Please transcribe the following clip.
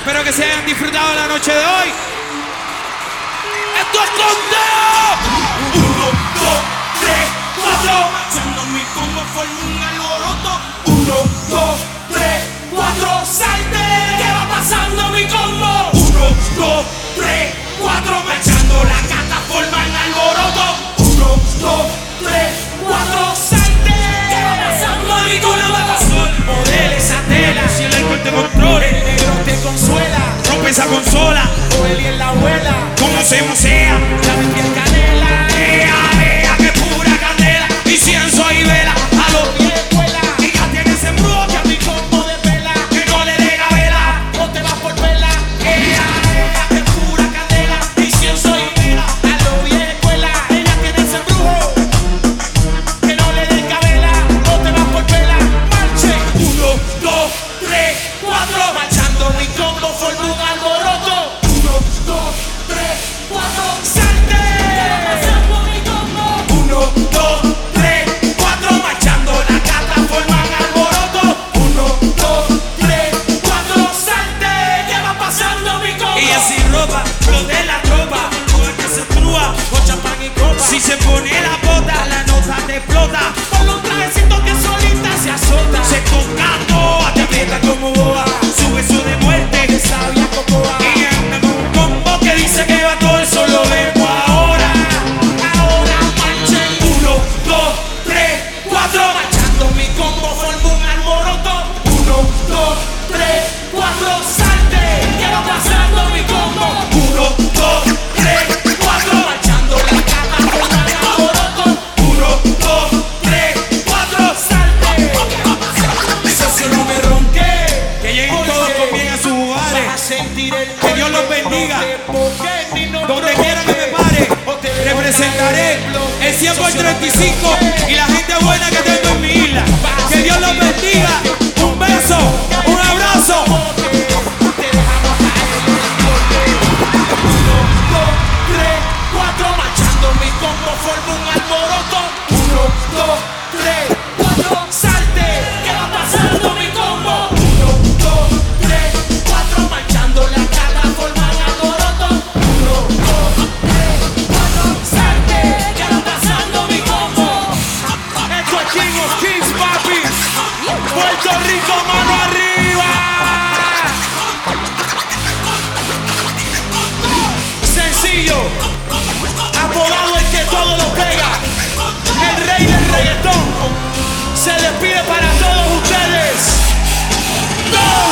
Espero que se hayan disfrutado la noche de hoy. ¡Esto es conteo! 1, 2, 3, 4. Marchando mi combo forma un alboroto. 1, 2, 3, 4. ¡Salte! ¿Qué va pasando mi combo? 1, 2, 3, 4. Marchando la cata forma en alboroto. 1, 2, 3, 4. ¡Salte! ¿Qué va pasando mi combo? Modela esa tela, si el alcohol te controla, el negro te consuela. Rompe esa consola, o él y en la abuela. Como se musea, la metí en canela. Ea, que pura candela. Incienso y vela, a los pies vuela. Y ya tienes embrujo que a mi combo de vela. Que no le dé vela, o te vas por vela. Ea, que pura candela. Incienso y vela, a los pies vuela. Ella tiene ese embrujo que no le dé vela, o te vas por vela. Marche, 1, 2, 3, 4. Marchando mi combo forma un alboroto. 1, 2, 3, 4. ¡Salte! 1, 2, 3, 4. Marchando la cata forma un alboroto. 1, 2, 3, 4. ¡Salte! ¿Qué va pasando mi combo? Y así ropa, lo de la tropa. Mujer que se trúa, con champán y copa. Si se pone la bota, la nota te explota. Ponle un trajecito que solita se azota. Se toca toa, te aprieta como boa. Sube su de muerte, de sabia cocoa. Y anda con un combo que dice que va todo, eso lo vengo ahora. Ahora marchen. 1, 2, 3, 4. Marchando mi combo forma un alboroto. 1, 2, 3, 4. ¡Salte! ¿Qué va pasando mi combo? 1, 2, 3, 4. Marchando la cama forma un alboroto. 1, 2, 3, 4. ¡Salte! Eso no me ronque. Que lleguen todos con bien a sus hogares. Que Dios los bendiga. Donde quiera que me pare, representaré el 100 por 35 y la gente buena que tengo en mi isla. Que Dios los bendiga. Un beso, un abrazo. 1, 2, 3, 4. Marchando mi combo forma un alboroto. 1, 2, 3, 4. ¡Salte! ¿Qué va pasando mi combo? 1, 2, 3, 4. Marchando la cata forma un alboroto. 1, 2, 3, 4. ¡Salte! ¿Qué va pasando mi combo? Esto es King of Kings, papi. Puerto Rico, mano arriba. Sencillo, apodado el que todo lo pega, el rey del reggaetón, se despide para todos ustedes. ¡Go!